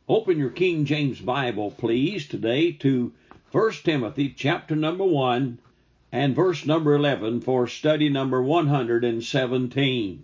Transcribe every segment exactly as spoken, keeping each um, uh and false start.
Open your King James Bible, please, today to First Timothy chapter number one and verse number eleven for study number one hundred seventeen.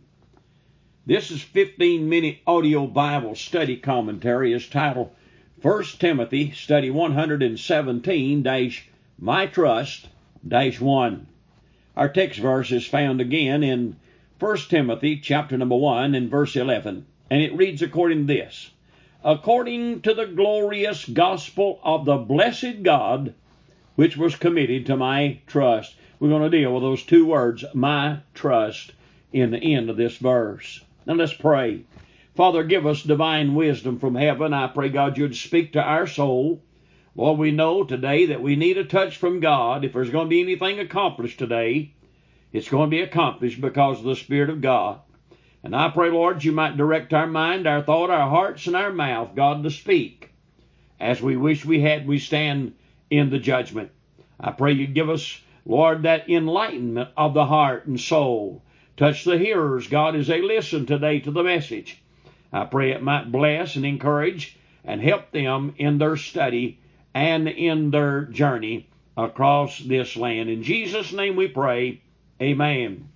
This is fifteen minute audio Bible study commentary is titled First Timothy study one hundred seventeen dash My Trust dash one. Our text verse is found again in First Timothy chapter number one and verse eleven, and it reads according to this: According to the glorious gospel of the blessed God, which was committed to my trust. We're going to deal with those two words, my trust, in the end of this verse. Now let's pray. Father, give us divine wisdom from heaven. I pray, God, you'd speak to our soul. Lord, we know today that we need a touch from God. If there's going to be anything accomplished today, it's going to be accomplished because of the Spirit of God. And I pray, Lord, you might direct our mind, our thought, our hearts, and our mouth, God, to speak as we wish we had. We stand in the judgment. I pray you give us, Lord, that enlightenment of the heart and soul. Touch the hearers, God, as they listen today to the message. I pray it might bless and encourage and help them in their study and in their journey across this land. In Jesus' name we pray, amen.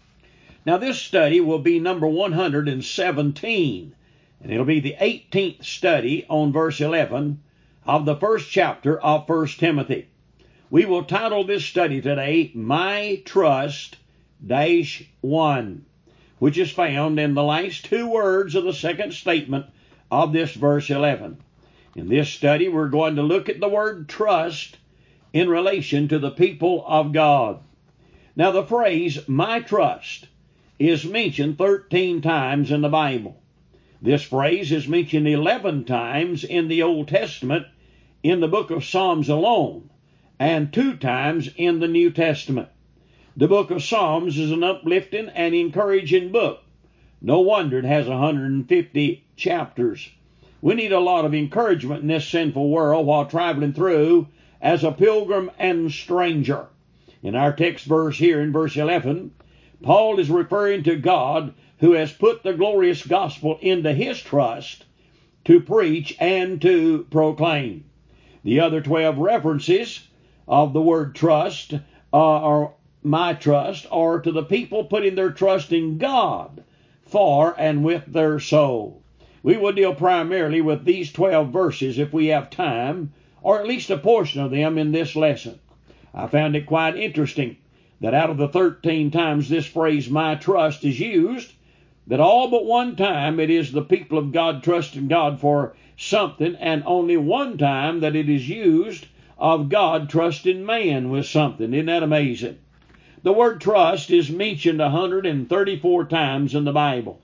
Now this study will be number one hundred seventeen, and it'll be the eighteenth study on verse eleven of the first chapter of First Timothy. We will title this study today, My Trust dash one, which is found in the last two words of the second statement of this verse eleven. In this study, we're going to look at the word trust in relation to the people of God. Now the phrase, my trust, is mentioned thirteen times in the Bible. This phrase is mentioned eleven times in the Old Testament in the book of Psalms alone, and two times in the New Testament. The book of Psalms is an uplifting and encouraging book. No wonder it has one hundred fifty chapters. We need a lot of encouragement in this sinful world while traveling through as a pilgrim and stranger. In our text verse here in verse eleven, Paul is referring to God who has put the glorious gospel into his trust to preach and to proclaim. The other twelve references of the word trust uh, or my trust are to the people putting their trust in God for and with their soul. We will deal primarily with these twelve verses if we have time, or at least a portion of them in this lesson. I found it quite interesting that out of the thirteen times this phrase, my trust, is used, that all but one time it is the people of God trusting God for something, and only one time that it is used of God trusting man with something. Isn't that amazing? The word trust is mentioned one hundred thirty-four times in the Bible.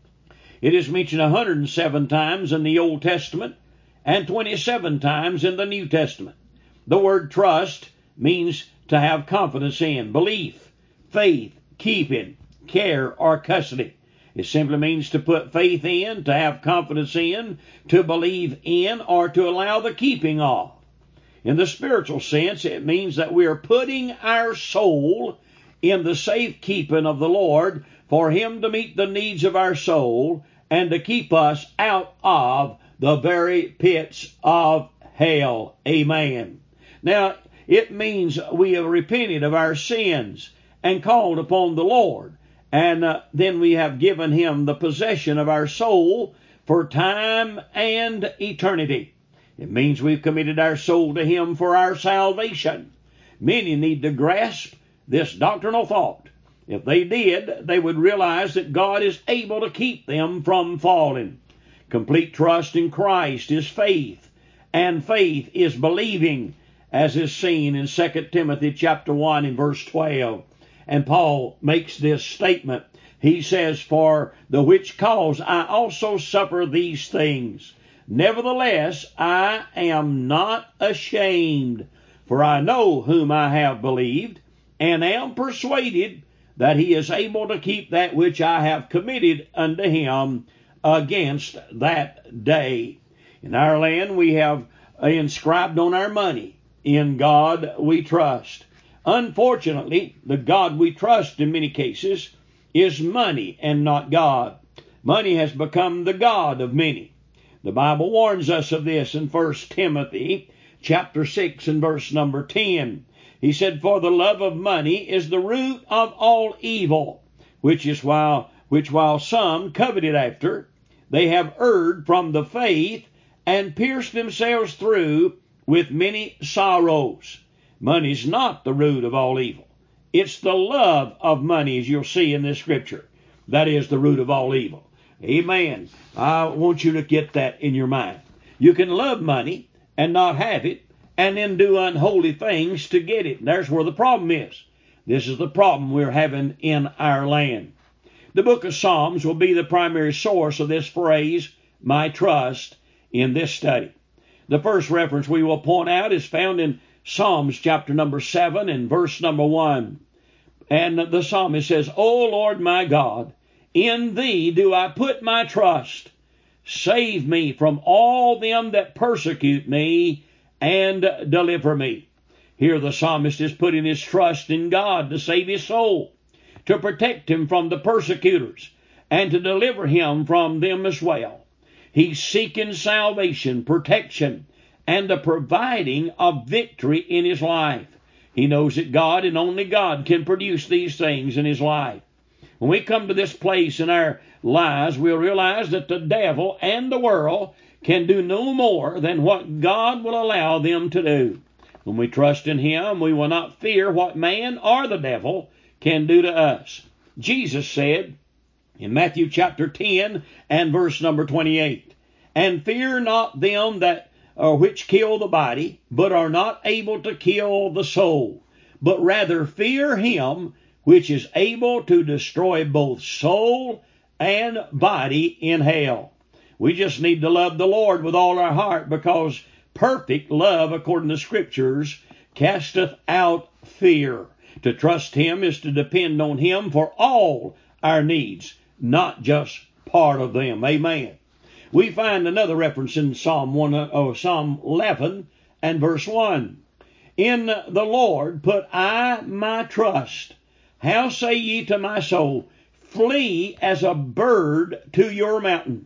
It is mentioned one hundred seven times in the Old Testament and twenty-seven times in the New Testament. The word trust means to have confidence in, belief, faith, keeping, care, or custody. It simply means to put faith in, to have confidence in, to believe in, or to allow the keeping of. In the spiritual sense, it means that we are putting our soul in the safekeeping of the Lord for Him to meet the needs of our soul and to keep us out of the very pits of hell. Amen. Now, it means we have repented of our sins and called upon the Lord. And uh, then we have given Him the possession of our soul for time and eternity. It means we've committed our soul to Him for our salvation. Many need to grasp this doctrinal thought. If they did, they would realize that God is able to keep them from falling. Complete trust in Christ is faith, and faith is believing, as is seen in Second Timothy chapter one and verse twelve. And Paul makes this statement. He says, For the which cause I also suffer these things. Nevertheless, I am not ashamed, for I know whom I have believed, and am persuaded that He is able to keep that which I have committed unto Him against that day. In our land, we have inscribed on our money, In God we trust. Unfortunately, the God we trust in many cases is money and not God. Money has become the God of many. The Bible warns us of this in First Timothy chapter six and verse number ten. He said, "For the love of money is the root of all evil, which is while which while some coveted after, they have erred from the faith and pierced themselves through with many sorrows." Money's not the root of all evil. It's the love of money, as you'll see in this scripture, that is the root of all evil. Amen. I want you to get that in your mind. You can love money and not have it, and then do unholy things to get it. There's where the problem is. This is the problem we're having in our land. The book of Psalms will be the primary source of this phrase, "my trust," in this study. The first reference we will point out is found in Psalms chapter number seven and verse number one. And the psalmist says, "O Lord my God, in thee do I put my trust. Save me from all them that persecute me, and deliver me." Here the psalmist is putting his trust in God to save his soul, to protect him from the persecutors, and to deliver him from them as well. He's seeking salvation, protection, and the providing of victory in his life. He knows that God and only God can produce these things in his life. When we come to this place in our lives, we'll realize that the devil and the world can do no more than what God will allow them to do. When we trust in him, we will not fear what man or the devil can do to us. Jesus said in Matthew chapter ten and verse number twenty-eight, "And fear not them that or which kill the body, but are not able to kill the soul, but rather fear him which is able to destroy both soul and body in hell." We just need to love the Lord with all our heart, because perfect love, according to Scriptures, casteth out fear. To trust him is to depend on him for all our needs, not just part of them. Amen. We find another reference in Psalm one, oh, Psalm eleven and verse one. "In the Lord put I my trust. How say ye to my soul, flee as a bird to your mountain?"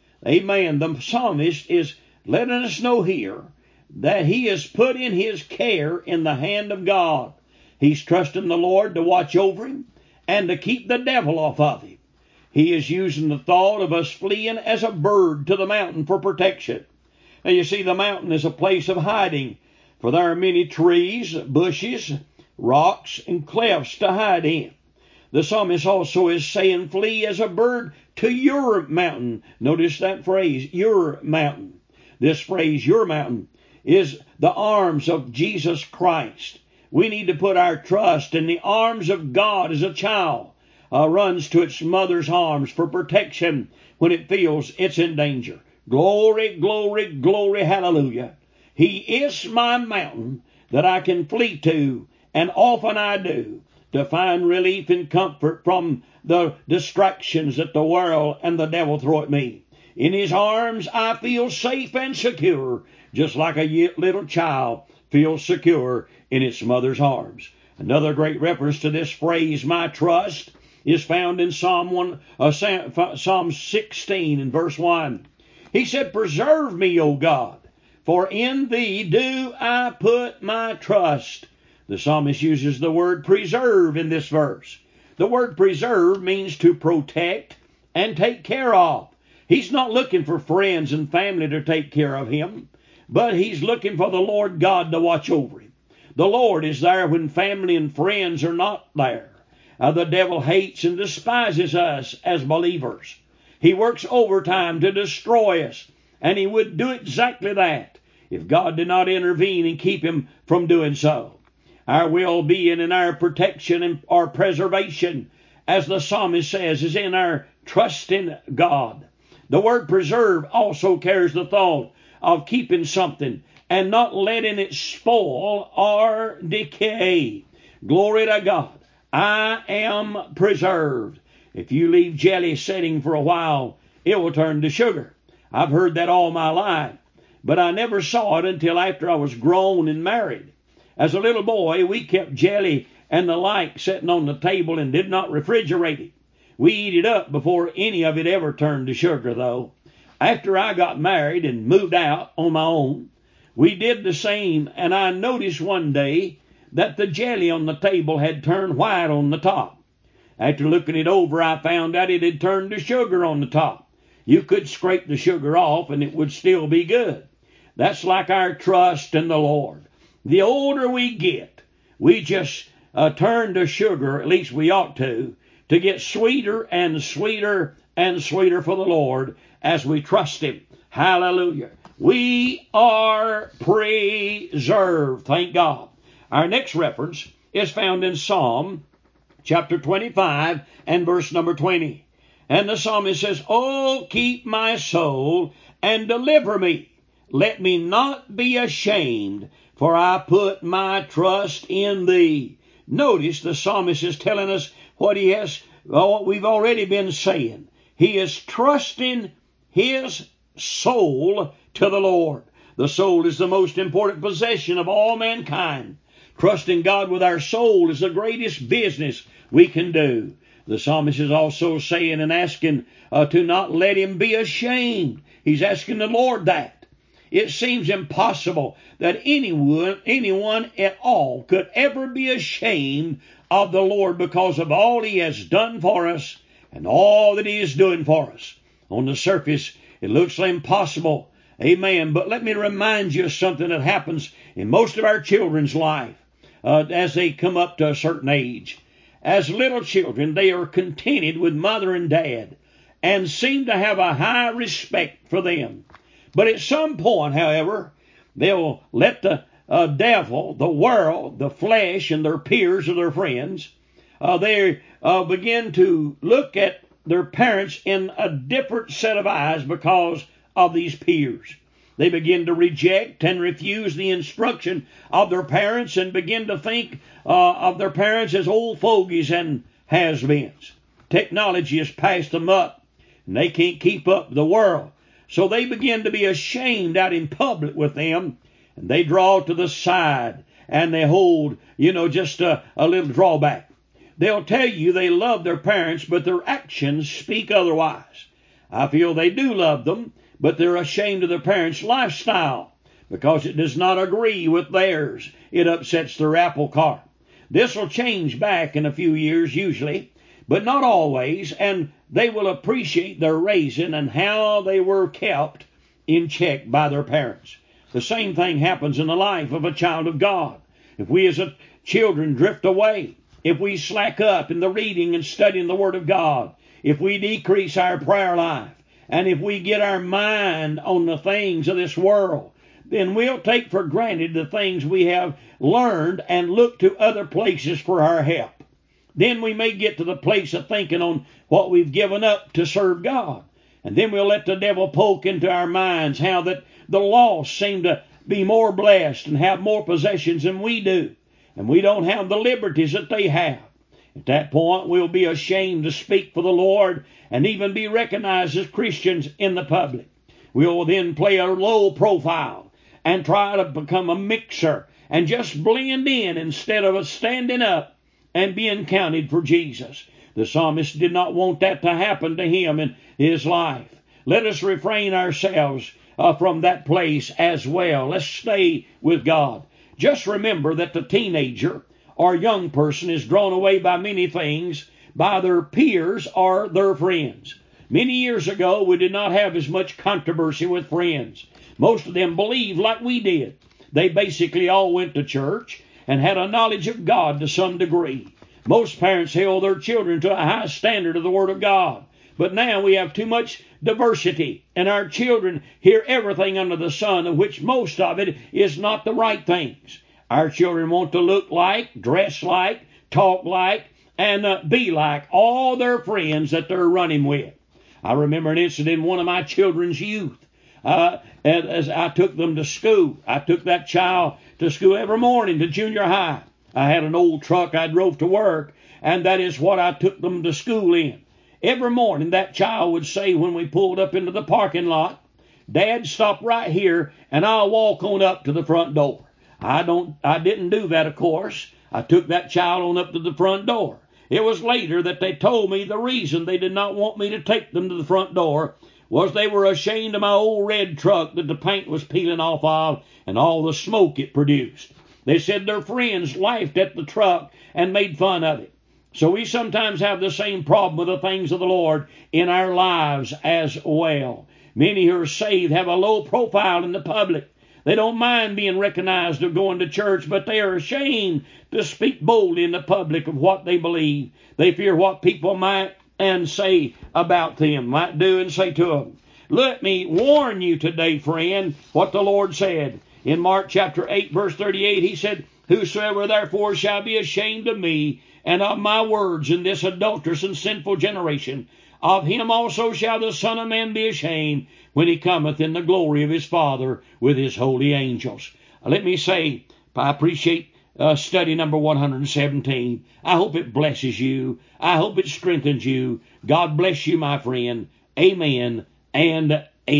Amen. The psalmist is letting us know here that he is putting his care in the hand of God. He's trusting the Lord to watch over him and to keep the devil off of him. He is using the thought of us fleeing as a bird to the mountain for protection. Now you see, the mountain is a place of hiding, for there are many trees, bushes, rocks, and clefts to hide in. The psalmist also is saying, flee as a bird to your mountain. Notice that phrase, your mountain. This phrase, your mountain, is the arms of Jesus Christ. We need to put our trust in the arms of God as a child uh, runs to its mother's arms for protection when it feels it's in danger. Glory, glory, glory, hallelujah. He is my mountain that I can flee to, and often I do, to find relief and comfort from the distractions that the world and the devil throw at me. In his arms I feel safe and secure, just like a little child feels secure in its mother's arms. Another great reference to this phrase, my trust, is found in Psalm one, uh, Psalm sixteen and verse one. He said, preserve me, O God, for in thee do I put my trust. The psalmist uses the word preserve in this verse. The word preserve means to protect and take care of. He's not looking for friends and family to take care of him, but he's looking for the Lord God to watch over him. The Lord is there when family and friends are not there. Uh, the devil hates and despises us as believers. He works overtime to destroy us, and he would do exactly that if God did not intervene and keep him from doing so. Our well-being and our protection and our preservation, as the psalmist says, is in our trust in God. The word preserve also carries the thought of keeping something and not letting it spoil or decay. Glory to God. I am preserved. If you leave jelly setting for a while, it will turn to sugar. I've heard that all my life, but I never saw it until after I was grown and married. As a little boy, we kept jelly and the like sitting on the table and did not refrigerate it. We eat it up before any of it ever turned to sugar, though. After I got married and moved out on my own, we did the same, and I noticed one day that the jelly on the table had turned white on the top. After looking it over, I found out it had turned to sugar on the top. You could scrape the sugar off and it would still be good. That's like our trust in the Lord. The older we get, we just uh, turn to sugar, at least we ought to, to get sweeter and sweeter and sweeter for the Lord as we trust Him. Hallelujah. We are preserved. Thank God. Our next reference is found in Psalm chapter twenty-five and verse number twenty. And the psalmist says, "Oh, keep my soul and deliver me. Let me not be ashamed, for I put my trust in Thee." Notice the psalmist is telling us what he has, what we've already been saying. He is trusting his soul to the Lord. The soul is the most important possession of all mankind. Trusting God with our soul is the greatest business we can do. The psalmist is also saying and asking uh, to not let him be ashamed. He's asking the Lord that. It seems impossible that anyone, anyone at all could ever be ashamed of the Lord because of all He has done for us and all that He is doing for us. On the surface, it looks impossible. Amen. But let me remind you of something that happens in most of our children's life uh, as they come up to a certain age. As little children, they are contented with mother and dad and seem to have a high respect for them. But at some point, however, they'll let the uh, devil, the world, the flesh, and their peers or their friends, uh, they uh, begin to look at their parents in a different set of eyes because of these peers. They begin to reject and refuse the instruction of their parents and begin to think uh, of their parents as old fogies and has-beens. Technology has passed them up, and they can't keep up with the world. So they begin to be ashamed out in public with them, and they draw to the side, and they hold, you know, just a, a little drawback. They'll tell you they love their parents, but their actions speak otherwise. I feel they do love them, but they're ashamed of their parents' lifestyle because it does not agree with theirs. It upsets their apple cart. This will change back in a few years usually, but not always, and they will appreciate their raising and how they were kept in check by their parents. The same thing happens in the life of a child of God. If we as a children drift away, if we slack up in the reading and studying the Word of God, if we decrease our prayer life, and if we get our mind on the things of this world, then we'll take for granted the things we have learned and look to other places for our help. Then we may get to the place of thinking on what we've given up to serve God. And then we'll let the devil poke into our minds how that the lost seem to be more blessed and have more possessions than we do. And we don't have the liberties that they have. At that point, we'll be ashamed to speak for the Lord and even be recognized as Christians in the public. We'll then play a low profile and try to become a mixer and just blend in instead of standing up and being counted for Jesus. The psalmist did not want that to happen to him in his life. Let us refrain ourselves uh, from that place as well. Let's stay with God. Just remember that the teenager or young person is drawn away by many things, by their peers or their friends. Many years ago, we did not have as much controversy with friends. Most of them believed like we did. They basically all went to church and had a knowledge of God to some degree. Most parents held their children to a high standard of the Word of God. But now we have too much diversity, and our children hear everything under the sun, of which most of it is not the right things. Our children want to look like, dress like, talk like, and uh, be like all their friends that they're running with. I remember an incident in one of my children's youth. Uh, as I took them to school, I took that child to school every morning to junior high. I had an old truck I drove to work, and that is what I took them to school in. Every morning that child would say when we pulled up into the parking lot, "Dad, stop right here and I'll walk on up to the front door." I don't, I didn't do that, of course. I took that child on up to the front door. It was later that they told me the reason they did not want me to take them to the front door was they were ashamed of my old red truck that the paint was peeling off of and all the smoke it produced. They said their friends laughed at the truck and made fun of it. So we sometimes have the same problem with the things of the Lord in our lives as well. Many who are saved have a low profile in the public. They don't mind being recognized or going to church, but they are ashamed to speak boldly in the public of what they believe. They fear what people might and say about them, might do and say to them. Let me warn you today, friend, what the Lord said. In Mark chapter eight, verse thirty-eight, he said, Whosoever therefore shall be ashamed of me and of my words in this adulterous and sinful generation, of him also shall the Son of Man be ashamed when he cometh in the glory of his Father with his holy angels. Let me say, I appreciate uh, study number one hundred seventeen. I hope it blesses you. I hope it strengthens you. God bless you, my friend. Amen and